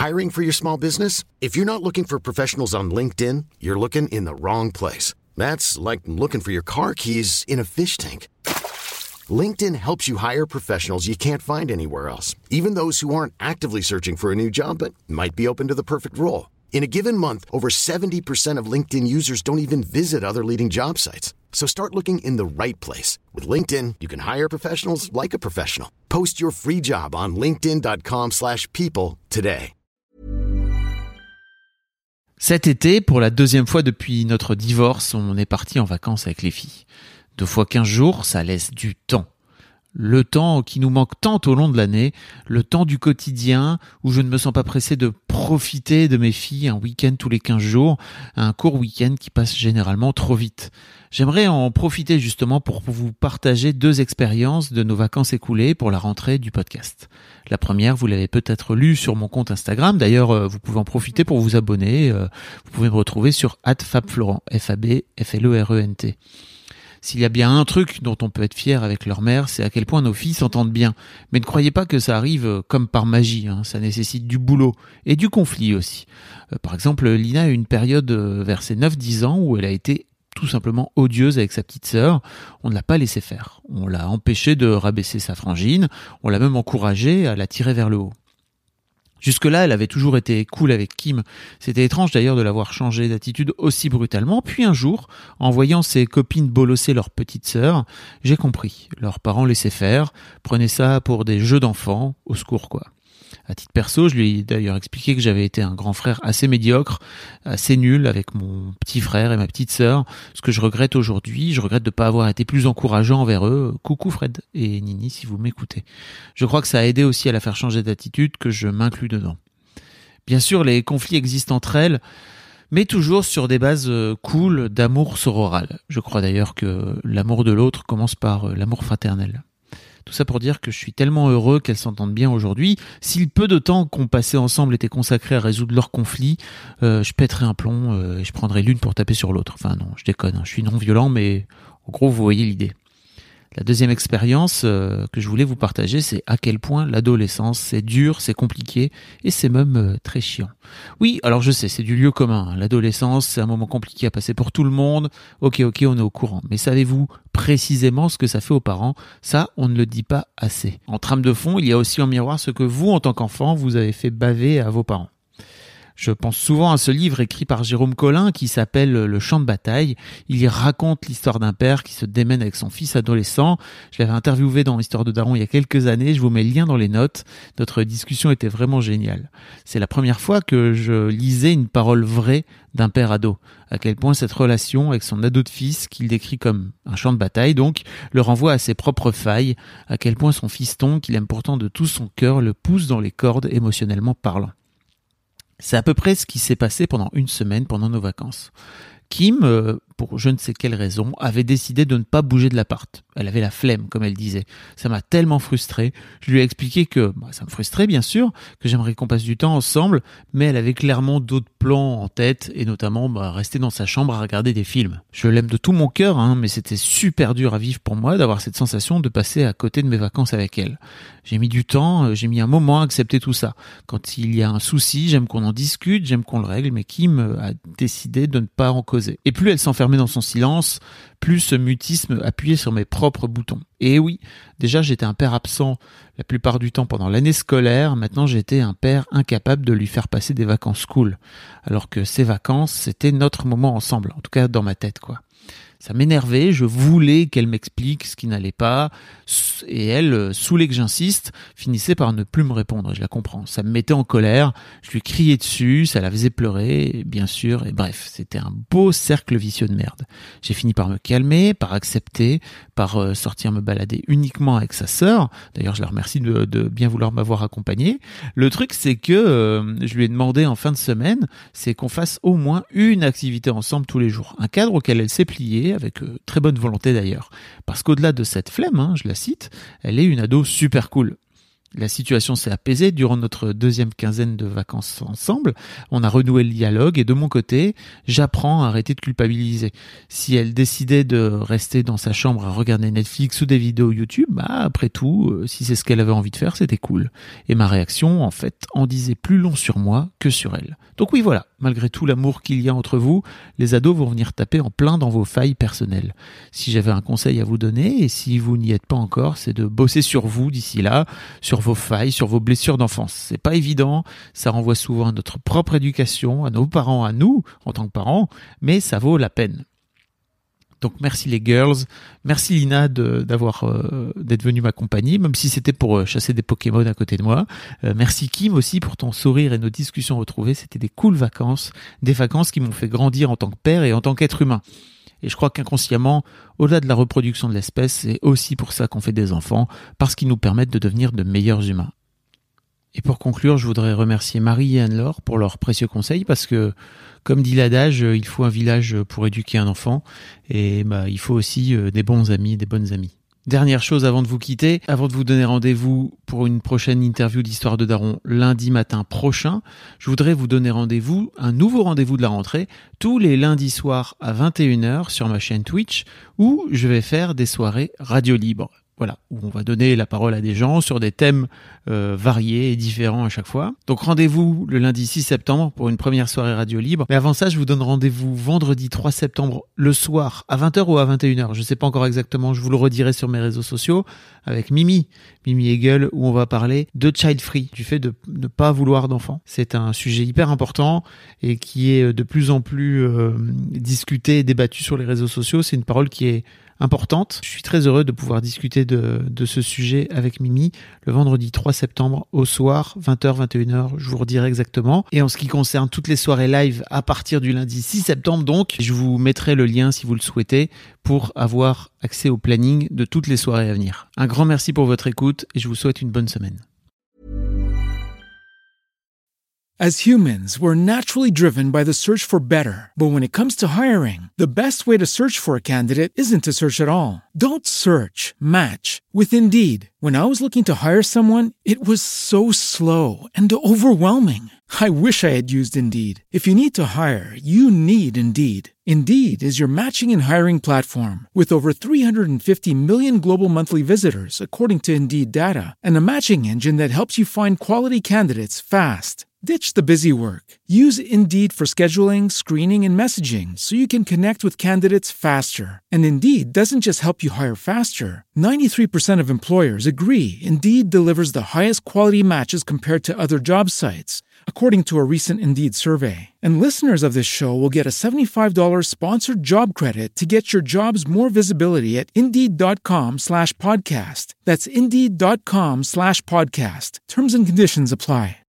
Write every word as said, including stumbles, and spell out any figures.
Hiring for your small business? If you're not looking for professionals on LinkedIn, you're looking in the wrong place. That's like looking for your car keys in a fish tank. LinkedIn helps you hire professionals you can't find anywhere else, even those who aren't actively searching for a new job but might be open to the perfect role. In a given month, over seventy percent of LinkedIn users don't even visit other leading job sites. So start looking in the right place. With LinkedIn, you can hire professionals like a professional. Post your free job on linkedin dot com slash people today. Cet été, pour la deuxième fois depuis notre divorce, on est parti en vacances avec les filles. Deux fois quinze jours, ça laisse du temps. Le temps qui nous manque tant au long de l'année, le temps du quotidien où je ne me sens pas pressé de profiter de mes filles un week-end tous les quinze jours, un court week-end qui passe généralement trop vite. J'aimerais en profiter justement pour vous partager deux expériences de nos vacances écoulées pour la rentrée du podcast. La première, vous l'avez peut-être lu sur mon compte Instagram, d'ailleurs vous pouvez en profiter pour vous abonner, vous pouvez me retrouver sur arobase fabflorent, F A B F L E R E N T. S'il y a bien un truc dont on peut être fier avec leur mère, c'est à quel point nos filles s'entendent bien. Mais ne croyez pas que ça arrive comme par magie, hein. Ça nécessite du boulot et du conflit aussi. Euh, par exemple, Lina a eu une période vers ses neuf dix ans où elle a été tout simplement odieuse avec sa petite sœur. On ne l'a pas laissé faire. On l'a empêché de rabaisser sa frangine. On l'a même encouragé à la tirer vers le haut. Jusque-là, elle avait toujours été cool avec Kim. C'était étrange d'ailleurs de l'avoir changé d'attitude aussi brutalement. Puis un jour, en voyant ses copines bolosser leur petite sœur, j'ai compris. Leurs parents laissaient faire, prenaient ça pour des jeux d'enfants, au secours quoi. À titre perso, je lui ai d'ailleurs expliqué que j'avais été un grand frère assez médiocre, assez nul avec mon petit frère et ma petite sœur. Ce que je regrette aujourd'hui, je regrette de ne pas avoir été plus encourageant envers eux. Coucou Fred et Nini si vous m'écoutez. Je crois que ça a aidé aussi à la faire changer d'attitude que je m'inclus dedans. Bien sûr, les conflits existent entre elles, mais toujours sur des bases cool d'amour sororal. Je crois d'ailleurs que l'amour de l'autre commence par l'amour fraternel. Tout ça pour dire que je suis tellement heureux qu'elles s'entendent bien aujourd'hui. Si le peu de temps qu'on passait ensemble était consacré à résoudre leurs conflits, euh, je pèterais un plomb euh, et je prendrais l'une pour taper sur l'autre. Enfin non, je déconne, hein. Je suis non violent, mais en gros, vous voyez l'idée. La deuxième expérience euh, que je voulais vous partager, c'est à quel point l'adolescence, c'est dur, c'est compliqué et c'est même euh, très chiant. Oui, alors je sais, c'est du lieu commun. Hein. L'adolescence, c'est un moment compliqué à passer pour tout le monde. Ok, ok, on est au courant. Mais savez-vous précisément ce que ça fait aux parents? Ça, on ne le dit pas assez. En trame de fond, il y a aussi en miroir ce que vous, en tant qu'enfant, vous avez fait baver à vos parents. Je pense souvent à ce livre écrit par Jérôme Collin qui s'appelle Le champ de bataille. Il y raconte l'histoire d'un père qui se démène avec son fils adolescent. Je l'avais interviewé dans Histoire de Daron il y a quelques années. Je vous mets le lien dans les notes. Notre discussion était vraiment géniale. C'est la première fois que je lisais une parole vraie d'un père ado. À quel point cette relation avec son ado de fils, qu'il décrit comme un champ de bataille, donc, le renvoie à ses propres failles. À quel point son fiston, qu'il aime pourtant de tout son cœur, le pousse dans les cordes émotionnellement parlant. C'est à peu près ce qui s'est passé pendant une semaine pendant nos vacances. Kim, euh, pour je ne sais quelle raison, avait décidé de ne pas bouger de l'appart. Elle avait la flemme, comme elle disait. Ça m'a tellement frustré. Je lui ai expliqué que bah, ça me frustrait, bien sûr, que j'aimerais qu'on passe du temps ensemble, mais elle avait clairement d'autres plans en tête, et notamment bah, rester dans sa chambre à regarder des films. Je l'aime de tout mon cœur, hein, mais c'était super dur à vivre pour moi d'avoir cette sensation de passer à côté de mes vacances avec elle. J'ai mis du temps, j'ai mis un moment à accepter tout ça. Quand il y a un souci, j'aime qu'on en discute, j'aime qu'on le règle, mais Kim a décidé de ne pas en causer. Et plus elle s'enfermait dans son silence, plus ce mutisme appuyait sur mes propres boutons. Et oui, déjà j'étais un père absent la plupart du temps pendant l'année scolaire, maintenant j'étais un père incapable de lui faire passer des vacances cool. Alors que ces vacances, c'était notre moment ensemble, en tout cas dans ma tête, quoi. Ça m'énervait, je voulais qu'elle m'explique ce qui n'allait pas, et elle, saoulée que j'insiste, finissait par ne plus me répondre, et je la comprends. Ça me mettait en colère, je lui criais dessus, ça la faisait pleurer, bien sûr, et bref, c'était un beau cercle vicieux de merde. J'ai fini par me calmer, par accepter, par sortir me balader uniquement avec sa sœur. D'ailleurs, je la remercie de, de bien vouloir m'avoir accompagné. Le truc, c'est que euh, je lui ai demandé en fin de semaine, c'est qu'on fasse au moins une activité ensemble tous les jours. Un cadre auquel elle s'est pliée, avec euh, très bonne volonté d'ailleurs. Parce qu'au-delà de cette flemme, hein, je la cite, elle est une ado super cool. La situation s'est apaisée durant notre deuxième quinzaine de vacances ensemble. On a renoué le dialogue et de mon côté, j'apprends à arrêter de culpabiliser. Si elle décidait de rester dans sa chambre à regarder Netflix ou des vidéos YouTube, bah après tout, si c'est ce qu'elle avait envie de faire, c'était cool. Et ma réaction, en fait, en disait plus long sur moi que sur elle. Donc oui, voilà, malgré tout l'amour qu'il y a entre vous, les ados vont venir taper en plein dans vos failles personnelles. Si j'avais un conseil à vous donner, et si vous n'y êtes pas encore, c'est de bosser sur vous d'ici là, sur vos failles, sur vos blessures d'enfance. C'est pas évident, ça renvoie souvent à notre propre éducation, à nos parents, à nous, en tant que parents, mais ça vaut la peine. Donc merci les girls, merci Lina de, d'avoir euh, d'être venue m'accompagner, même si c'était pour euh, chasser des Pokémon à côté de moi. Euh, merci Kim aussi pour ton sourire et nos discussions retrouvées, c'était des cool vacances, des vacances qui m'ont fait grandir en tant que père et en tant qu'être humain. Et je crois qu'inconsciemment, au-delà de la reproduction de l'espèce, c'est aussi pour ça qu'on fait des enfants, parce qu'ils nous permettent de devenir de meilleurs humains. Et pour conclure, je voudrais remercier Marie et Anne-Laure pour leurs précieux conseils, parce que, comme dit l'adage, il faut un village pour éduquer un enfant, et bah, il faut aussi des bons amis, des bonnes amies. Dernière chose avant de vous quitter, avant de vous donner rendez-vous pour une prochaine interview d'Histoire de Daron lundi matin prochain, je voudrais vous donner rendez-vous, un nouveau rendez-vous de la rentrée, tous les lundis soirs à vingt et une heures sur ma chaîne Twitch, où je vais faire des soirées radio libre. Voilà, où on va donner la parole à des gens sur des thèmes euh, variés et différents à chaque fois. Donc rendez-vous le lundi six septembre pour une première soirée radio libre. Mais avant ça, je vous donne rendez-vous vendredi trois septembre le soir à vingt heures ou à vingt et une heures. Je ne sais pas encore exactement, je vous le redirai sur mes réseaux sociaux avec Mimi, Mimi Hegel, où on va parler de child free, du fait de ne pas vouloir d'enfants. C'est un sujet hyper important et qui est de plus en plus euh, discuté et débattu sur les réseaux sociaux. C'est une parole qui est importante. Je suis très heureux de pouvoir discuter de, de ce sujet avec Mimi le vendredi trois septembre au soir, vingt heures, vingt et une heures, je vous redirai exactement. Et en ce qui concerne toutes les soirées live à partir du lundi six septembre donc, je vous mettrai le lien si vous le souhaitez pour avoir accès au planning de toutes les soirées à venir. Un grand merci pour votre écoute et je vous souhaite une bonne semaine. As humans, we're naturally driven by the search for better. But when it comes to hiring, the best way to search for a candidate isn't to search at all. Don't search, match with Indeed. When I was looking to hire someone, it was so slow and overwhelming. I wish I had used Indeed. If you need to hire, you need Indeed. Indeed is your matching and hiring platform with over three hundred fifty million global monthly visitors, according to Indeed data, and a matching engine that helps you find quality candidates fast. Ditch the busy work. Use Indeed for scheduling, screening, and messaging so you can connect with candidates faster. And Indeed doesn't just help you hire faster. ninety-three percent of employers agree Indeed delivers the highest quality matches compared to other job sites, according to a recent Indeed survey. And listeners of this show will get a seventy-five dollars sponsored job credit to get your jobs more visibility at Indeed.com slash podcast. That's Indeed.com slash podcast. Terms and conditions apply.